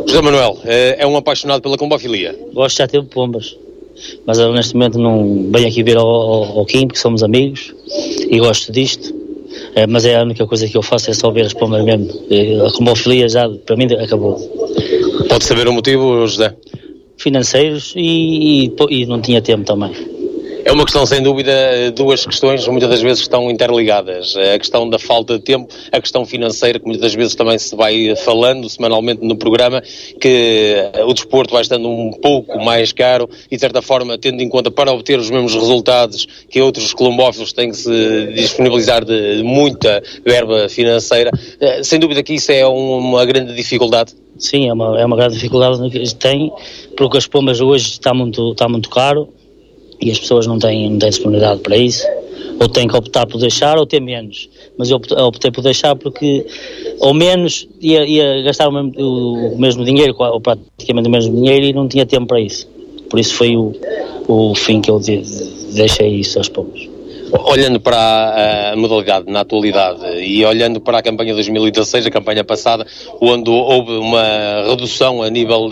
José Manuel, é um apaixonado pela combofilia? Gosto, já teve pombas, mas eu neste momento não venho aqui ver ao Kim, porque somos amigos e gosto disto, mas é a única coisa que eu faço, é só ver as pombas mesmo. A combofilia já, para mim, acabou. Pode saber o motivo, José? Financeiros e não tinha tempo também. É uma questão, sem dúvida, duas questões muitas das vezes estão interligadas. A questão da falta de tempo, a questão financeira, que muitas das vezes também se vai falando semanalmente no programa, que o desporto vai estando um pouco mais caro e, de certa forma, tendo em conta para obter os mesmos resultados que outros colombófilos têm que se disponibilizar de muita verba financeira, sem dúvida que isso é uma grande dificuldade. Sim, é uma grande dificuldade que tem, porque as pombas hoje está muito caro e as pessoas não têm disponibilidade para isso, ou têm que optar por deixar ou ter menos, mas eu optei por deixar porque ao menos ia gastar o mesmo dinheiro, ou praticamente o mesmo dinheiro, e não tinha tempo para isso, por isso foi o fim que eu deixei isso aos pombas. Olhando para a modalidade na atualidade e olhando para a campanha 2016, a campanha passada, onde houve uma redução a nível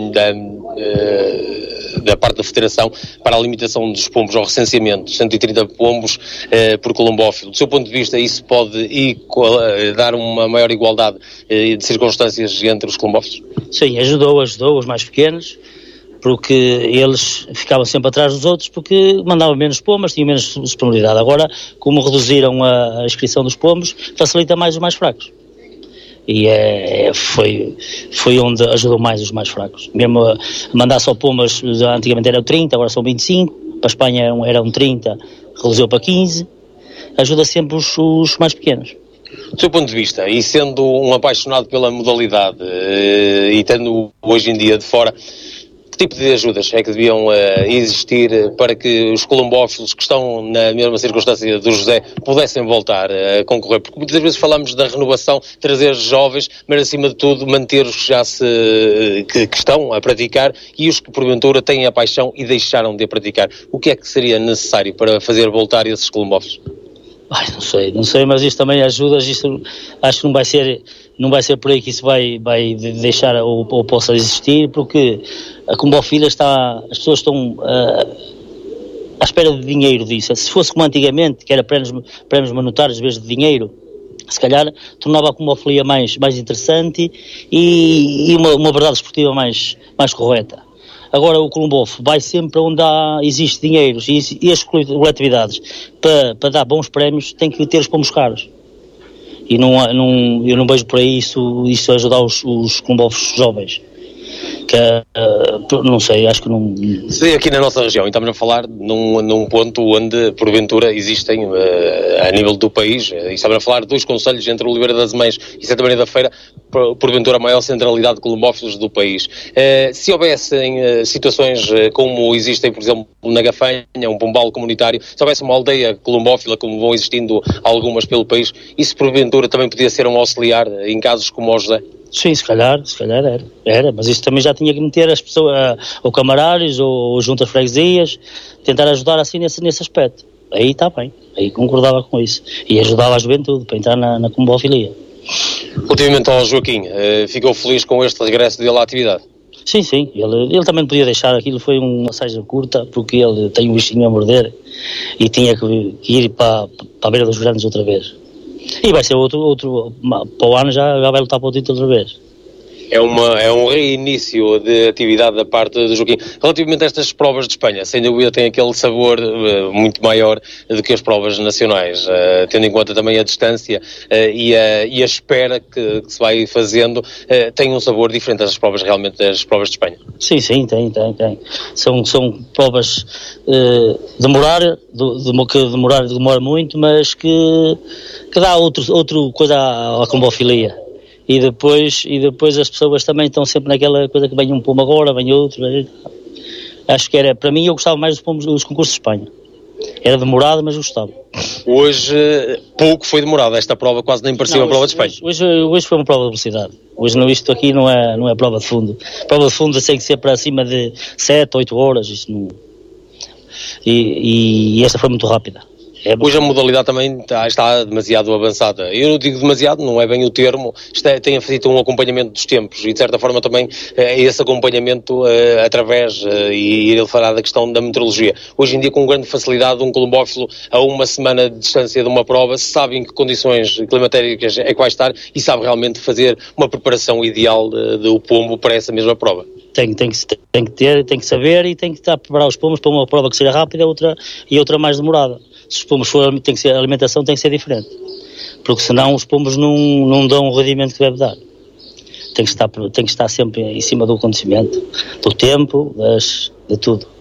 da parte da Federação para a limitação dos pombos ao recenseamento, 130 pombos por colombófilo. Do seu ponto de vista, isso pode dar uma maior igualdade de circunstâncias entre os colombófilos? Sim, ajudou os mais pequenos, porque eles ficavam sempre atrás dos outros, porque mandavam menos pombas, tinham menos disponibilidade. Agora, como reduziram a inscrição dos pombos, facilita mais os mais fracos. E foi onde ajudou mais os mais fracos. Mesmo a mandar só pombas, antigamente eram 30, agora são 25, para a Espanha eram 30, reduziu para 15, ajuda sempre os mais pequenos. Do seu ponto de vista, e sendo um apaixonado pela modalidade e tendo hoje em dia de fora, que tipo de ajudas é que deviam existir para que os colombófilos que estão na mesma circunstância do José pudessem voltar a concorrer? Porque muitas vezes falamos da renovação, trazer jovens, mas acima de tudo manter os que já que estão a praticar e os que porventura têm a paixão e deixaram de a praticar. O que é que seria necessário para fazer voltar esses colombófilos? Não sei, mas isto também ajuda, isto acho que não vai ser por aí que isso vai deixar ou possa existir, porque a combofilia as pessoas estão à espera de dinheiro disso. Se fosse como antigamente, que era prémios monetários em vez de dinheiro, se calhar tornava a combofilia mais interessante e uma verdade esportiva mais correta. Agora o colombófilo vai sempre onde existe dinheiro e as coletividades para dar bons prémios tem que ter os pombos caros. E eu não vejo por aí isso ajudar os colombófilos jovens. Não sei, acho que não... Sim, aqui na nossa região, e estamos a falar num ponto onde, porventura, existem, a nível do país, e estamos a falar de dois concelhos entre Oliveira das Mães e Santa Maria da Feira, porventura a maior centralidade de colombófilos do país. Se houvessem situações como existem, por exemplo, na Gafanha, um pombal comunitário, se houvesse uma aldeia colombófila, como vão existindo algumas pelo país, isso porventura também podia ser um auxiliar em casos como o José? Sim, se calhar era, mas isso também já tinha que meter as pessoas, ou camarários, ou juntas freguesias, tentar ajudar assim nesse aspecto. Aí está bem, aí concordava com isso. E ajudava a juventude para entrar na combofilia. Relativamente ao Joaquim, ficou feliz com este regresso dele à atividade? Sim, ele também podia deixar, aquilo foi uma passagem curta, porque ele tem um bichinho a morder e tinha que ir para a beira dos grandes outra vez. E vai ser outro para o ano já vai lutar para o título outra vez. É um reinício de atividade da parte do Joaquim. Relativamente a estas provas de Espanha, sem dúvida tem aquele sabor muito maior do que as provas nacionais, tendo em conta também a distância e a espera que se vai fazendo, tem um sabor diferente das provas realmente das provas de Espanha. Sim, tem. São provas que demora muito, mas que dá outra coisa à combofilia. E depois as pessoas também estão sempre naquela coisa que vem um pombo agora, vem outro. Acho que era, para mim, eu gostava mais dos concursos de Espanha. Era demorado, mas gostava. Hoje, pouco foi demorado. Esta prova quase nem parecia uma prova de Espanha. Hoje foi uma prova de velocidade. Hoje isto aqui não é prova de fundo. Prova de fundo tem que ser para cima de 7, 8 horas. Isso não... E esta foi muito rápida. Hoje a modalidade também está demasiado avançada. Eu não digo demasiado, não é bem o termo, tem feito um acompanhamento dos tempos e de certa forma também esse acompanhamento através, e ele falar da questão da meteorologia. Hoje em dia, com grande facilidade, um columbófilo a uma semana de distância de uma prova sabe em que condições climatéricas é que vai estar e sabe realmente fazer uma preparação ideal do pombo para essa mesma prova. Tem que saber e tem que estar a preparar os pomos para uma prova que seja rápida e outra mais demorada. Se os pomos a alimentação tem que ser diferente, porque senão os pomos não dão o rendimento que deve dar. Tem que estar sempre em cima do acontecimento, do tempo, de tudo.